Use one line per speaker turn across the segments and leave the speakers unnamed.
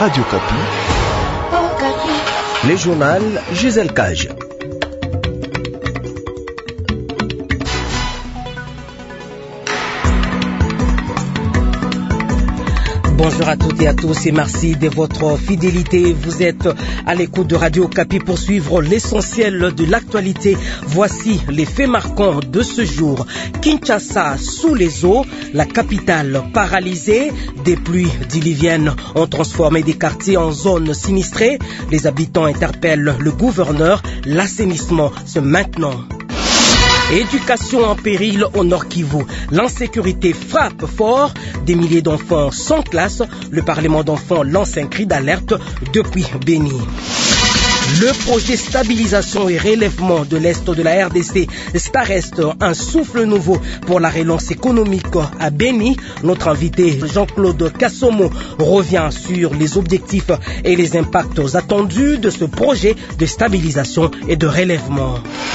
Radio Kapi.
Les journaux Gisèle Cage. Bonjour à toutes et à tous et merci de votre fidélité. Vous êtes à l'écoute de Radio Kapi pour suivre l'essentiel de l'actualité. Voici les faits marquants de ce jour. Kinshasa sous les eaux, la capitale paralysée. Des pluies diluviennes ont transformé des quartiers en zones sinistrées. Les habitants interpellent le gouverneur. L'assainissement se maintenant. Éducation en péril au Nord Kivu. L'insécurité frappe fort. Des milliers d'enfants sans classe. Le Parlement d'enfants lance un cri d'alerte depuis Béni. Le projet stabilisation et relèvement de l'Est de la RDC, ça reste un souffle nouveau pour la relance économique à Béni. Notre invité Jean-Claude Kassomo revient sur les objectifs et les impacts attendus de ce projet de stabilisation et de relèvement.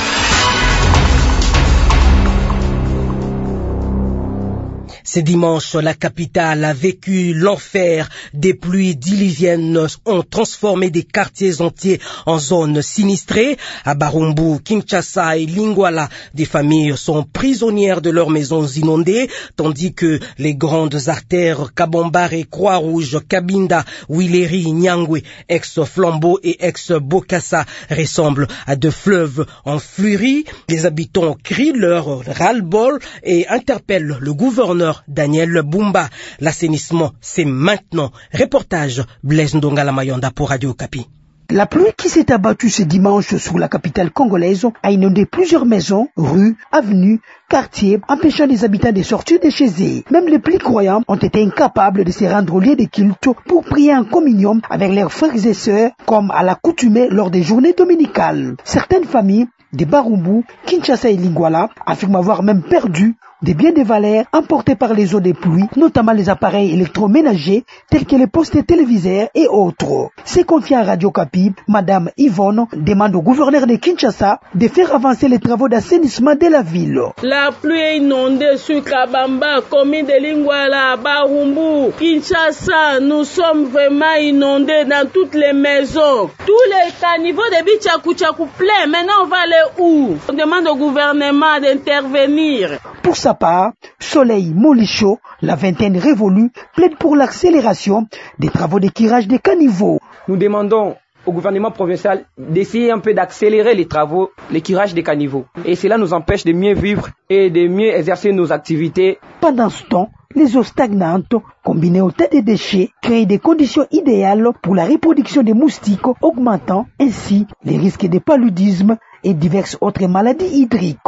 Ce dimanche, la capitale a vécu l'enfer. Des pluies diluviennes ont transformé des quartiers entiers en zones sinistrées. À Barumbu, Kinshasa et Lingwala, des familles sont prisonnières de leurs maisons inondées, tandis que les grandes artères Kabambare, Croix-Rouge, Kabinda, Wileri, Nyangwe, ex-Flambeau et ex-Bokassa ressemblent à deux fleuves en furie. Les habitants crient leur ras-le-bol et interpellent le gouverneur Daniel Bumba. L'assainissement, c'est maintenant. Reportage Blaise Ndongala Mayonda pour Radio Kapi.
La pluie qui s'est abattue ce dimanche sur la capitale congolaise a inondé plusieurs maisons, rues, avenues, quartiers, empêchant les habitants de sortir de chez eux. Même les plus croyants ont été incapables de se rendre au lieu de culte pour prier en communion avec leurs frères et sœurs, comme à l'accoutumée lors des journées dominicales. Certaines familles de Barumbu, Kinshasa et Lingwala affirment avoir même perdu des biens de valeur emportés par les eaux des pluies, notamment les appareils électroménagers tels que les postes téléviseurs et autres. C'est confié à Radio Kapi, Madame Yvonne demande au gouverneur de Kinshasa de faire avancer les travaux d'assainissement de la ville.
La pluie est inondée sur Kabamba, commune de Lingwala, Barumbu, Kinshasa. Nous sommes vraiment inondés dans toutes les maisons. Tous les caniveaux de Bichakou plein. Maintenant, on va aller où? On demande au gouvernement d'intervenir.
Pour sa part, Soleil Molicho, la vingtaine révolue, plaide pour l'accélération des travaux de curage des caniveaux.
Nous demandons au gouvernement provincial d'essayer un peu d'accélérer les travaux, les curages des caniveaux. Et cela nous empêche de mieux vivre et de mieux exercer nos activités.
Pendant ce temps, les eaux stagnantes, combinées au tas de déchets, créent des conditions idéales pour la reproduction des moustiques, augmentant ainsi les risques de paludisme et diverses autres maladies hydriques.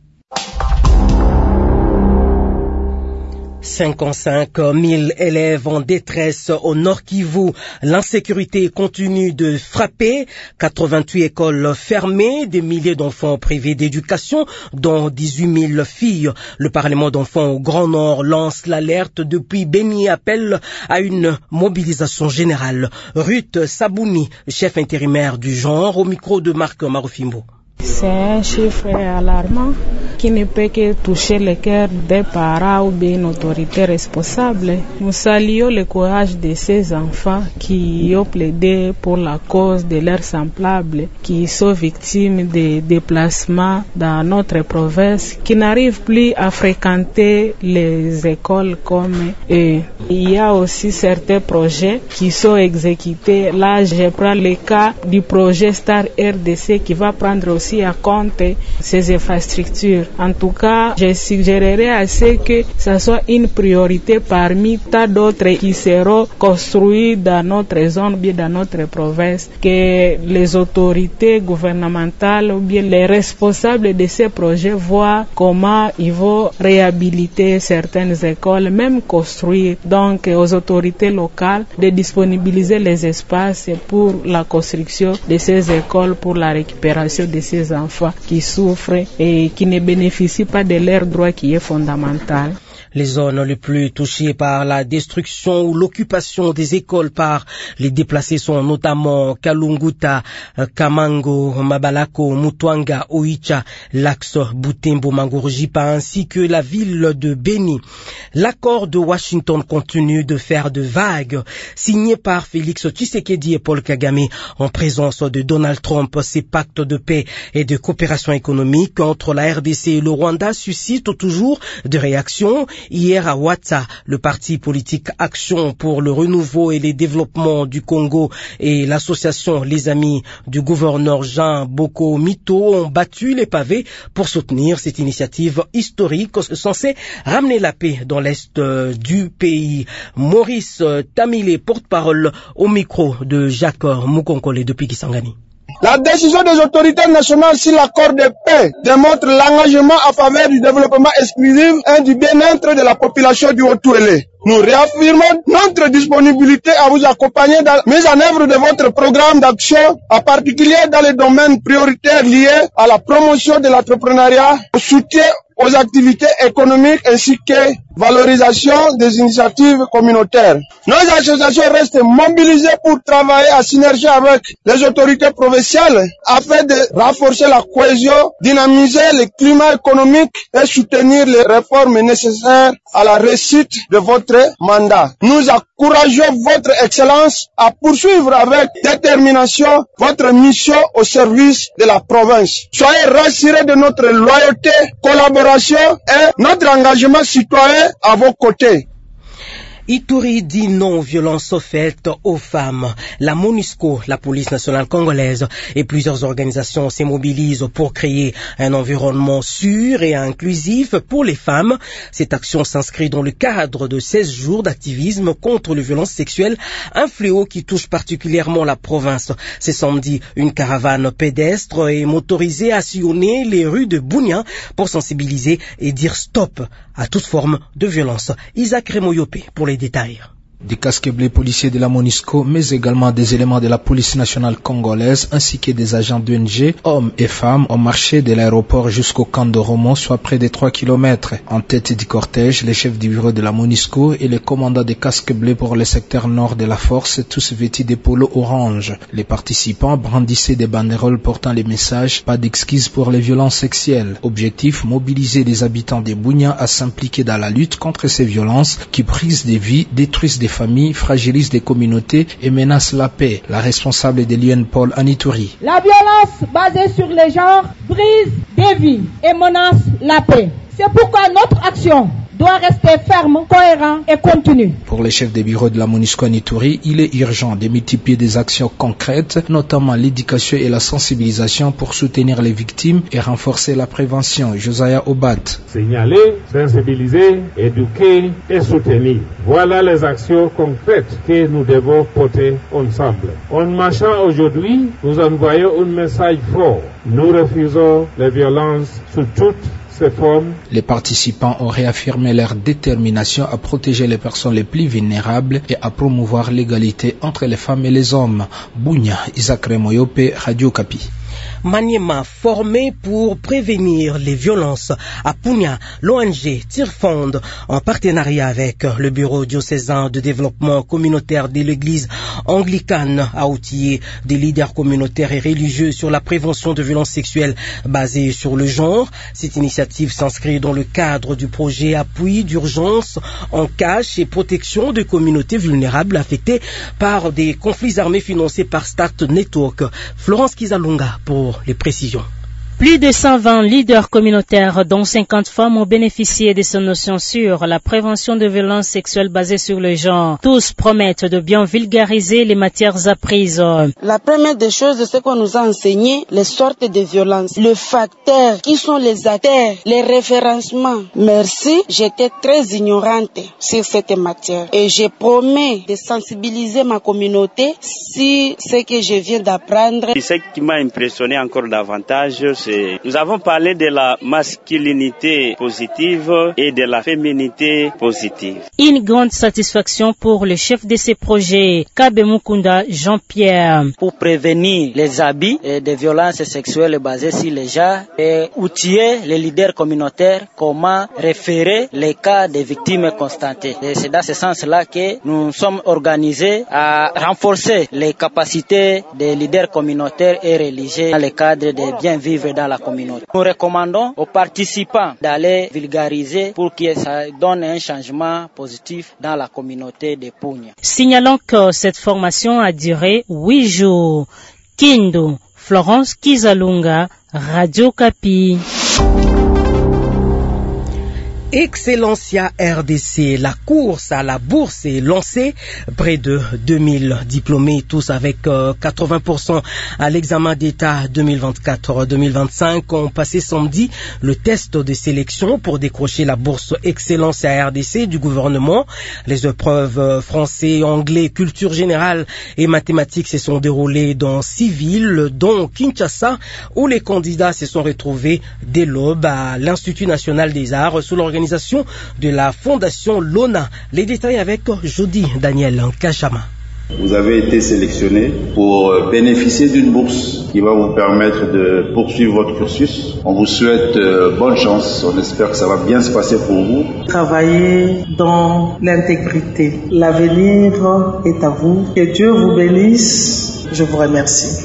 55 000 élèves en détresse au Nord Kivu. L'insécurité continue de frapper. 88 écoles fermées, des milliers d'enfants privés d'éducation, dont 18 000 filles. Le Parlement d'enfants au Grand Nord lance l'alerte depuis Béni, appelle à une mobilisation générale. Ruth Sabouni, chef intérimaire du genre, au micro de Marc Marufimbo.
C'est un chiffre alarmant qui ne peut que toucher le cœur des parents ou bien une autorité responsable. Nous saluons le courage de ces enfants qui ont plaidé pour la cause de leurs semblables, qui sont victimes de déplacements dans notre province, qui n'arrivent plus à fréquenter les écoles comme eux. Il y a aussi certains projets qui sont exécutés. Là, je prends le cas du projet Star RDC qui va prendre aussi à compte ces infrastructures. En tout cas, je suggérerais à ce que ça soit une priorité parmi tant d'autres qui seront construits dans notre zone, bien dans notre province, que les autorités gouvernementales ou bien les responsables de ces projets voient comment ils vont réhabiliter certaines écoles, même construire. Donc, aux autorités locales de disponibiliser les espaces pour la construction de ces écoles, pour la récupération de ces enfants qui souffrent et qui ne bénéficient pas de leur droit qui est fondamental.
Les zones les plus touchées par la destruction ou l'occupation des écoles par les déplacés sont notamment Kalunguta, Kamango, Mabalako, Mutwanga, Oicha, l'axe Butembo, Mangourjipa ainsi que la ville de Beni. L'accord de Washington continue de faire de vagues. Signé par Félix Tshisekedi et Paul Kagame en présence de Donald Trump, ces pactes de paix et de coopération économique entre la RDC et le Rwanda suscitent toujours de réactions. Hier à Ouattara, le parti politique Action pour le renouveau et le développement du Congo et l'association Les Amis du gouverneur Jean Boko Mito ont battu les pavés pour soutenir cette initiative historique censée ramener la paix dans l'est du pays. Maurice Tamilé, porte-parole au micro de Jacques Mukonkole depuis Kisangani.
La décision des autorités nationales sur l'accord de paix démontre l'engagement en faveur du développement exclusif et du bien-être de la population du Haut-Touélé. Nous réaffirmons notre disponibilité à vous accompagner dans la mise en œuvre de votre programme d'action, en particulier dans les domaines prioritaires liés à la promotion de l'entrepreneuriat, au soutien aux activités économiques ainsi que valorisation des initiatives communautaires. Nos associations restent mobilisées pour travailler en synergie avec les autorités provinciales afin de renforcer la cohésion, dynamiser le climat économique et soutenir les réformes nécessaires à la réussite de votre mandat. Nous encourageons votre Excellence à poursuivre avec détermination votre mission au service de la province. Soyez rassurés de notre loyauté, collaboration et notre engagement citoyen à vos côtés.
Ituri dit non aux violences faites aux femmes. La MONUSCO, la police nationale congolaise et plusieurs organisations se mobilisent pour créer un environnement sûr et inclusif pour les femmes. Cette action s'inscrit dans le cadre de 16 jours d'activisme contre les violences sexuelles, un fléau qui touche particulièrement la province. Ce samedi, une caravane pédestre et motorisée a sillonné les rues de Bunia pour sensibiliser et dire stop à toute forme de violence. Isaac Remoyope pour les détails.
Des casques bleus policiers de la MONUSCO, mais également des éléments de la police nationale congolaise, ainsi que des agents d'ONG, hommes et femmes, ont marché de l'aéroport jusqu'au camp de Romont, soit près de 3 km. En tête du cortège, les chefs du bureau de la MONUSCO et les commandants des casques bleus pour le secteur nord de la force, tous vêtus de polos orange. Les participants brandissaient des banderoles portant les messages « Pas d'excuses pour les violences sexuelles ». Objectif, mobiliser les habitants de Bunia à s'impliquer dans la lutte contre ces violences qui brisent des vies, détruisent des familles, fragilisent des communautés et menacent la paix. La responsable de l'UNPOL en Ituri.
La violence basée sur les genres brise des vies et menace la paix. C'est pourquoi notre action doit rester ferme, cohérent et continu.
Pour les chefs des bureaux de la MONUSCO en Ituri, il est urgent de multiplier des actions concrètes, notamment l'éducation et la sensibilisation pour soutenir les victimes et renforcer la prévention. Josiah Obat.
Signaler, sensibiliser, éduquer et soutenir. Voilà les actions concrètes que nous devons porter ensemble. En marchant aujourd'hui, nous envoyons un message fort. Nous refusons les violences sous toutes ces formes.
Les participants ont réaffirmé leur détermination à protéger les personnes les plus vulnérables et à promouvoir l'égalité entre les femmes et les hommes. Bunia, Isaac Remoyope, Radio Kapi.
Maniema, formé pour prévenir les violences. À Punia, l'ONG Tirfond, en partenariat avec le Bureau diocésain de développement communautaire de l'Église anglicane, a outillé des leaders communautaires et religieux sur la prévention de violences sexuelles basées sur le genre. Cette initiative s'inscrit dans le cadre du projet Appui d'urgence en cash et protection de communautés vulnérables affectées par des conflits armés financés par Start Network. Florence Kizalunga pour les précisions.
Plus de 120 leaders communautaires, dont 50 femmes, ont bénéficié de ces notions sur la prévention de violences sexuelles basées sur le genre. Tous promettent de bien vulgariser les matières apprises.
La première des choses, c'est qu'on nous a enseigné les sortes de violences, le facteur, qui sont les acteurs, les référencements. Merci, j'étais très ignorante sur cette matière et je promets de sensibiliser ma communauté sur ce que je viens d'apprendre.
Ce qui m'a impressionné encore davantage, bourse. Nous avons parlé de la masculinité positive et de la féminité positive.
Une grande satisfaction pour le chef de ces projets, Kabe Mukunda Jean-Pierre.
Pour prévenir les abus et des violences sexuelles basées sur les genres et outiller les leaders communautaires comment référer les cas des victimes constatées. Et c'est dans ce sens-là que nous sommes organisés à renforcer les capacités des leaders communautaires et religieux dans le cadre de bien vivre dans la communauté. Nous recommandons aux participants d'aller vulgariser pour que ça donne un changement positif dans la communauté de Punya.
Signalons que cette formation a duré 8 jours. Kindu, Florence Kizalunga, Radio Kapi.
Excellencia RDC, la course à la bourse est lancée. Près de 2000 diplômés, tous avec 80% à l'examen d'État 2024-2025, ont passé samedi le test de sélection pour décrocher la bourse Excellencia RDC du gouvernement. Les épreuves français, anglais, culture générale et mathématiques se sont déroulées dans 6 villes, dont Kinshasa, où les candidats se sont retrouvés dès l'aube à l'Institut national des arts sous l'organisation de la Fondation Lona. Les détails avec Jody Daniel Kachama.
Vous avez été sélectionné pour bénéficier d'une bourse qui va vous permettre de poursuivre votre cursus. On vous souhaite bonne chance. On espère que ça va bien se passer pour vous.
Travaillez dans l'intégrité. L'avenir est à vous. Que Dieu vous bénisse. Je vous remercie.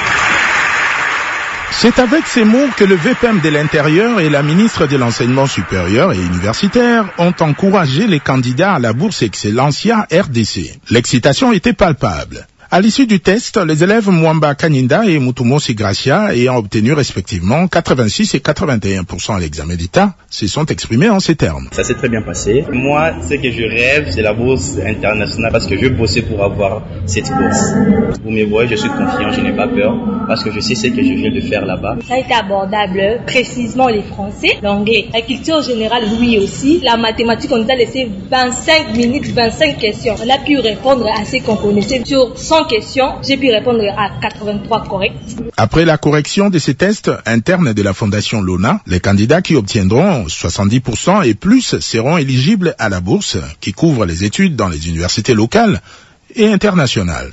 C'est avec ces mots que le VPM de l'Intérieur et la ministre de l'Enseignement supérieur et universitaire ont encouragé les candidats à la bourse Excellencia RDC. L'excitation était palpable. À l'issue du test, les élèves Mwamba Kaninda et Mutumo Sigracia, ayant obtenu respectivement 86 et 81% à l'examen d'État, se sont exprimés en ces termes.
Ça s'est très bien passé. Moi, ce que je rêve, c'est la bourse internationale parce que je bossais pour avoir cette bourse. Vous me voyez, je suis confiant, je n'ai pas peur parce que je sais ce que je viens de faire là-bas.
Ça a été abordable, précisément les Français, l'anglais. La culture générale, oui aussi. La mathématique, on nous a laissé 25 minutes, 25 questions. On a pu répondre à ce qu'on connaissait sur 100 questions, j'ai pu répondre à 83 corrects.
Après la correction de ces tests internes de la Fondation Lona, les candidats qui obtiendront 70% et plus seront éligibles à la bourse qui couvre les études dans les universités locales et internationales.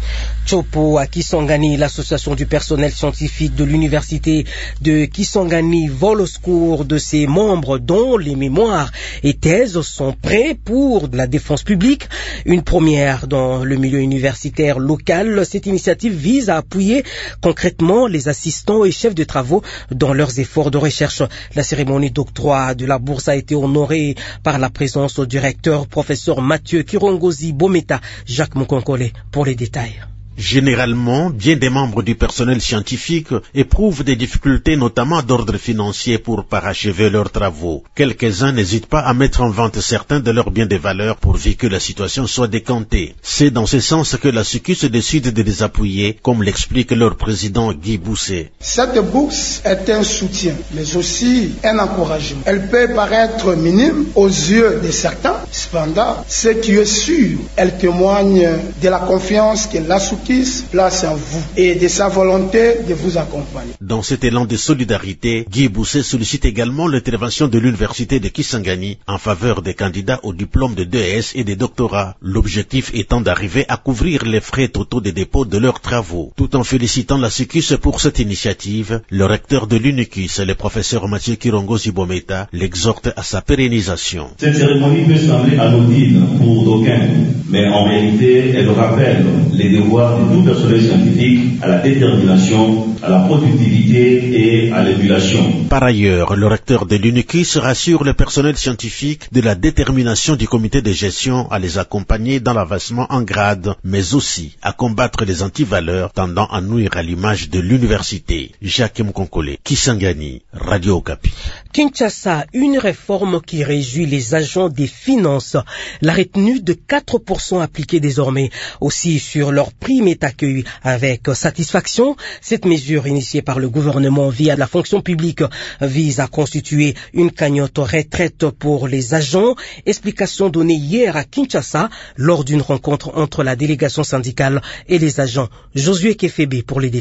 Chopo à Kisangani, l'association du personnel scientifique de l'université de Kisangani vole au secours de ses membres dont les mémoires et thèses sont prêts pour la défense publique. Une première dans le milieu universitaire local. Cette initiative vise à appuyer concrètement les assistants et chefs de travaux dans leurs efforts de recherche. La cérémonie d'octroi de la bourse a été honorée par la présence au directeur professeur Mathieu Kirongozi Bometa, Jacques Mukonkole pour les détails.
Généralement, bien des membres du personnel scientifique éprouvent des difficultés, notamment d'ordre financier, pour parachever leurs travaux. Quelques-uns n'hésitent pas à mettre en vente certains de leurs biens de valeur pourvu que la situation soit décantée. C'est dans ce sens que la SUCUS décide de les appuyer, comme l'explique leur président Guy Bousset.
Cette bourse est un soutien, mais aussi un encouragement. Elle peut paraître minime aux yeux de certains, cependant, ce qui est sûr, elle témoigne de la confiance que la SUCUS place en vous et de sa volonté de vous accompagner.
Dans cet élan de solidarité, Guy Bousset sollicite également l'intervention de l'université de Kisangani en faveur des candidats au diplôme de DES et des doctorats, l'objectif étant d'arriver à couvrir les frais totaux de dépôt de leurs travaux. Tout en félicitant la SUCUS pour cette initiative, le recteur de l'UNICUS, le professeur Mathieu Kirongozi Bometa, l'exhorte à sa pérennisation.
Cette cérémonie peut sembler anodine pour d'aucuns, mais en réalité, elle rappelle les devoirs de tout personnel scientifique à la détermination, à la productivité et à l'émulation.
Par ailleurs, le recteur de l'UNICUS rassure le personnel scientifique de la détermination du comité de gestion à les accompagner dans l'avancement en grade, mais aussi à combattre les antivaleurs tendant à nuire à l'image de l'université. Jacques Mkonkole, Kisangani, Radio Okapi.
Kinshasa, une réforme qui réjouit les agents des finances. La retenue de 4% appliquée désormais aussi sur leur prime est accueillie avec satisfaction. Cette mesure initiée par le gouvernement via la fonction publique vise à constituer une cagnotte retraite pour les agents. Explication donnée hier à Kinshasa lors d'une rencontre entre la délégation syndicale et les agents. Josué Kefebe pour les détails.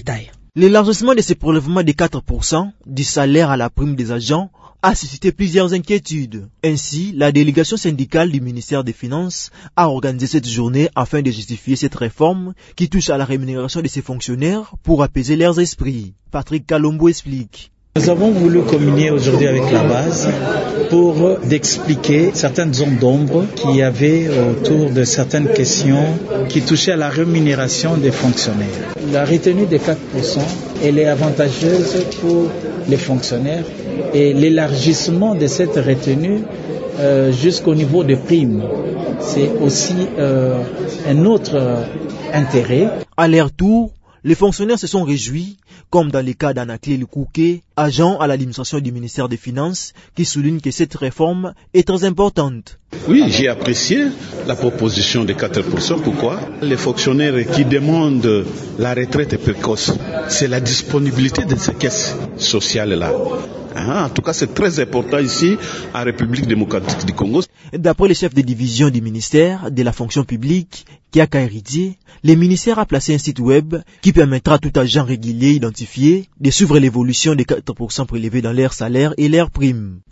L'élargissement de ce prélèvement de 4% du salaire à la prime des agents a suscité plusieurs inquiétudes. Ainsi, la délégation syndicale du ministère des Finances a organisé cette journée afin de justifier cette réforme qui touche à la rémunération de ses fonctionnaires pour apaiser leurs esprits. Patrick Kalombo explique.
Nous avons voulu communier aujourd'hui avec la base pour expliquer certaines zones d'ombre qu'il y avait autour de certaines questions qui touchaient à la rémunération des fonctionnaires. La retenue des 4%, elle est avantageuse pour les fonctionnaires et l'élargissement de cette retenue jusqu'au niveau des primes, c'est aussi un autre intérêt.
À leur tour, les fonctionnaires se sont réjouis, comme dans le cas d'Anaclé Lekouké, agent à l'administration du ministère des Finances, qui souligne que cette réforme est très importante.
Oui, j'ai apprécié la proposition de 4%. Pourquoi? Les fonctionnaires qui demandent la retraite précoce, c'est la disponibilité de ces caisses sociales-là. En tout cas, c'est très important ici, en République démocratique du Congo.
D'après le chef de division du ministère de la fonction publique, Kiaka Héritier, le ministère a placé un site web qui permettra à tout agent régulier identifié de suivre l'évolution des 4% prélevés dans leurs salaires et leurs primes.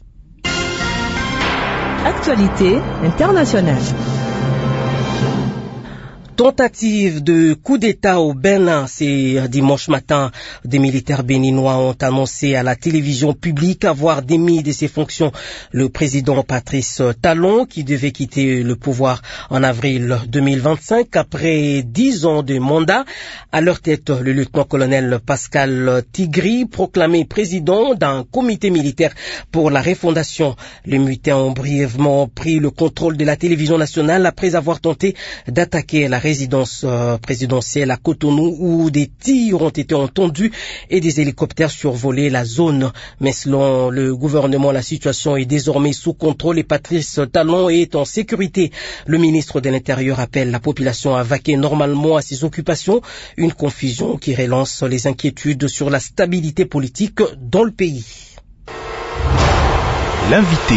Actualité internationale.
Tentative de coup d'État au Bénin. C'est dimanche matin, des militaires béninois ont annoncé à la télévision publique avoir démis de ses fonctions le président Patrice Talon, qui devait quitter le pouvoir en avril 2025 après 10 ans de mandat. À leur tête, le lieutenant-colonel Pascal Tigri, proclamé président d'un comité militaire pour la refondation. Les mutins ont brièvement pris le contrôle de la télévision nationale après avoir tenté d'attaquer la résidence présidentielle à Cotonou où des tirs ont été entendus et des hélicoptères survolaient la zone. Mais selon le gouvernement, la situation est désormais sous contrôle et Patrice Talon est en sécurité. Le ministre de l'Intérieur appelle la population à vaquer normalement à ses occupations, une confusion qui relance les inquiétudes sur la stabilité politique dans le pays.
L'invité.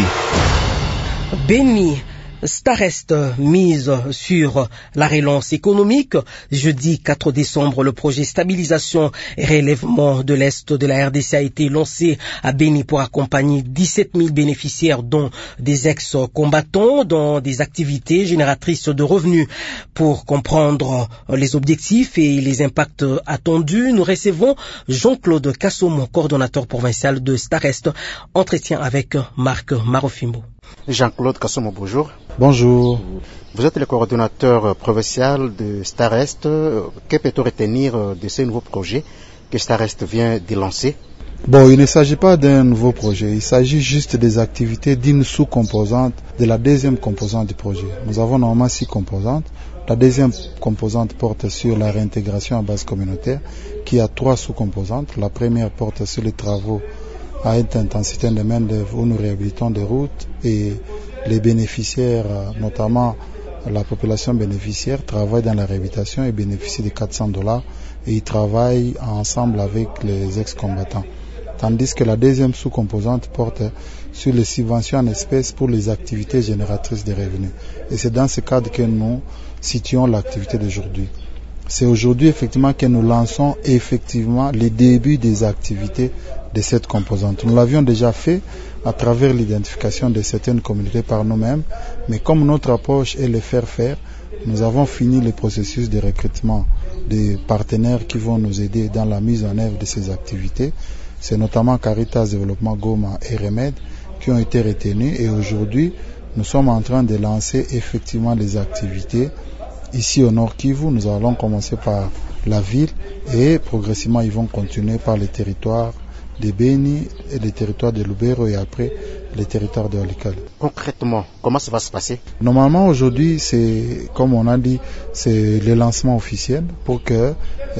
Béni. Starest mise sur la relance économique. Jeudi 4 décembre, le projet stabilisation et relèvement de l'Est de la RDC a été lancé à Béni pour accompagner 17 000 bénéficiaires, dont des ex-combattants, dans des activités génératrices de revenus. Pour comprendre les objectifs et les impacts attendus, nous recevons Jean-Claude Kassomo, coordonnateur provincial de Starest. Entretien avec Marc Marofimbo.
Jean-Claude Kassomo, bonjour.
Bonjour.
Vous êtes le coordonnateur provincial de Starest. Que peut-on retenir de ce nouveau projet que Starest vient de lancer?
Bon, il ne s'agit pas d'un nouveau projet, il s'agit juste des activités d'une sous-composante de la deuxième composante du projet. Nous avons normalement 6 composantes. La deuxième composante porte sur la réintégration à base communautaire, qui a 3 sous-composantes. La première porte sur les travaux à haute intensité de main-d'œuvre où nous réhabilitons des routes et les bénéficiaires, notamment la population bénéficiaire, travaillent dans la réhabilitation et bénéficient de $400 et ils travaillent ensemble avec les ex-combattants. Tandis que la deuxième sous-composante porte sur les subventions en espèces pour les activités génératrices de revenus. Et c'est dans ce cadre que nous situons l'activité d'aujourd'hui. C'est aujourd'hui effectivement que nous lançons effectivement les débuts des activités de cette composante. Nous l'avions déjà fait à travers l'identification de certaines communautés par nous-mêmes, mais comme notre approche est le faire, nous avons fini le processus de recrutement des partenaires qui vont nous aider dans la mise en œuvre de ces activités. C'est notamment Caritas Développement Goma et Remède qui ont été retenus et aujourd'hui nous sommes en train de lancer effectivement des activités. Ici au Nord Kivu, nous allons commencer par la ville et progressivement ils vont continuer par les territoires de Béni et les territoires de Lubero et après les territoires de Walikale.
Concrètement, comment ça va se passer?
Normalement aujourd'hui, c'est comme on a dit, c'est le lancement officiel pour que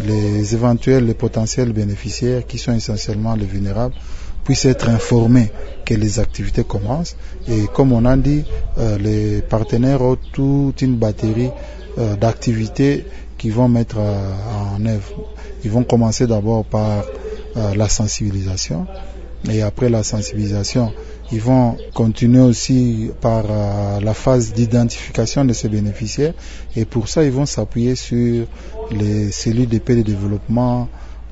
les potentiels bénéficiaires qui sont essentiellement les vulnérables puissent être informés que les activités commencent. Et comme on a dit, les partenaires ont toute une batterie d'activités qui vont mettre en œuvre. Ils vont commencer d'abord par la sensibilisation et après la sensibilisation, ils vont continuer aussi par la phase d'identification de ces bénéficiaires et pour ça, ils vont s'appuyer sur les cellules de paix de développement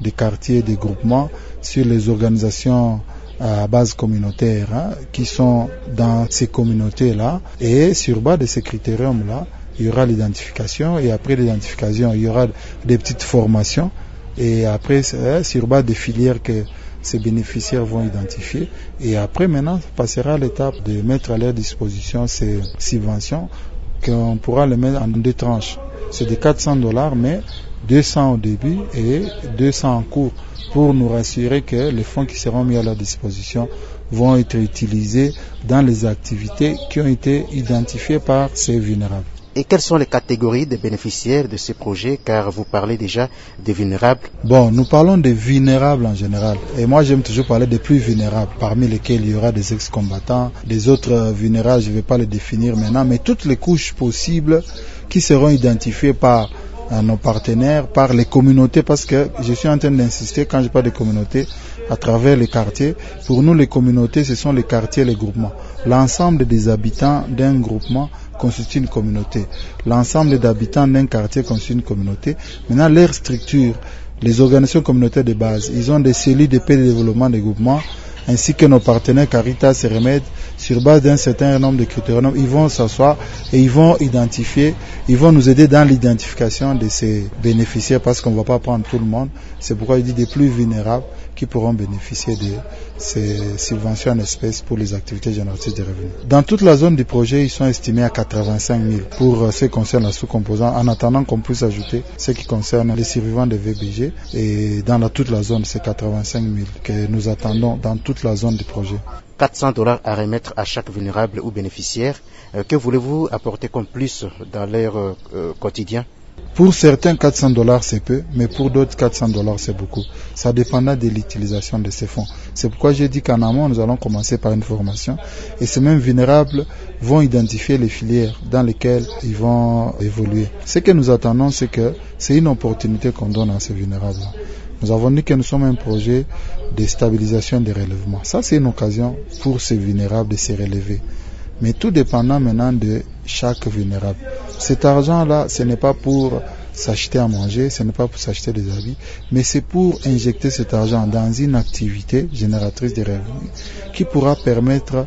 des quartiers, des groupements, sur les organisations à base communautaire qui sont dans ces communautés-là. Et sur base de ces critériums-là, il y aura l'identification et après l'identification, il y aura des petites formations et après, sur base des filières que ces bénéficiaires vont identifier et après maintenant, ça passera à l'étape de mettre à leur disposition ces subventions qu'on pourra les mettre en 2 tranches. C'est de $400 mais 200 au début et 200 en cours pour nous rassurer que les fonds qui seront mis à leur disposition vont être utilisés dans les activités qui ont été identifiées par ces vulnérables.
Et quelles sont les catégories des bénéficiaires de ces projets, car vous parlez déjà des vulnérables?
Bon, nous parlons des vulnérables en général. Et moi, j'aime toujours parler des plus vulnérables, parmi lesquels il y aura des ex-combattants, des autres vulnérables, je ne vais pas les définir maintenant, mais toutes les couches possibles qui seront identifiées par nos partenaires, par les communautés, parce que je suis en train d'insister, quand je parle de communautés, à travers les quartiers. Pour nous, les communautés, ce sont les quartiers, les groupements. L'ensemble des habitants d'un groupement constitue une communauté. L'ensemble des habitants d'un quartier constitue une communauté. Maintenant, leur structure, les organisations communautaires de base, ils ont des cellules de paix et de développement des groupements, ainsi que nos partenaires Caritas et Remède, sur base d'un certain nombre de critères, ils vont s'asseoir et ils vont identifier, ils vont nous aider dans l'identification de ces bénéficiaires parce qu'on ne va pas prendre tout le monde. C'est pourquoi il dit des plus vulnérables qui pourront bénéficier de ces subventions en espèces pour les activités génératrices de revenus. Dans toute la zone du projet, ils sont estimés à 85 000 pour ce qui concerne la sous-composante, en attendant qu'on puisse ajouter ce qui concerne les survivants de VBG. Et dans toute la zone, c'est 85 000 que nous attendons dans toute la zone du projet.
$400 à remettre à chaque vulnérable ou bénéficiaire. Que voulez-vous apporter comme plus dans leur quotidien?
Pour certains, $400 c'est peu, mais pour d'autres, $400 c'est beaucoup. Ça dépendra de l'utilisation de ces fonds. C'est pourquoi j'ai dit qu'en amont, nous allons commencer par une formation. Et ces mêmes vulnérables vont identifier les filières dans lesquelles ils vont évoluer. Ce que nous attendons, c'est que c'est une opportunité qu'on donne à ces vulnérables. Nous avons dit que nous sommes un projet de stabilisation et de relèvement. Ça, c'est une occasion pour ces vulnérables de se relever. Mais tout dépendant maintenant de chaque vulnérable. Cet argent-là, ce n'est pas pour s'acheter à manger, ce n'est pas pour s'acheter des habits, mais c'est pour injecter cet argent dans une activité génératrice de revenus qui pourra permettre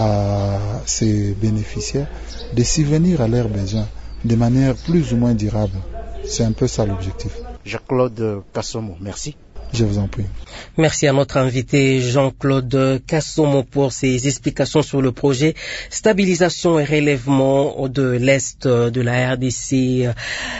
à ces bénéficiaires de subvenir à leurs besoins de manière plus ou moins durable. C'est un peu ça l'objectif.
Jean-Claude Kassomo, merci.
Je vous en prie.
Merci à notre invité Jean-Claude Kassomo pour ses explications sur le projet Stabilisation et relèvement de l'Est de la RDC.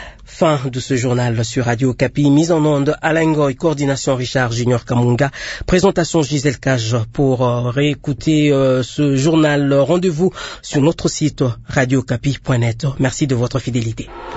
Fin de ce journal sur Radio Okapi. Mise en onde Alain Goy, coordination Richard Junior Kamunga, présentation Gisèle Cage. Pour réécouter ce journal, rendez-vous sur notre site radiocapi.net. Merci de votre fidélité.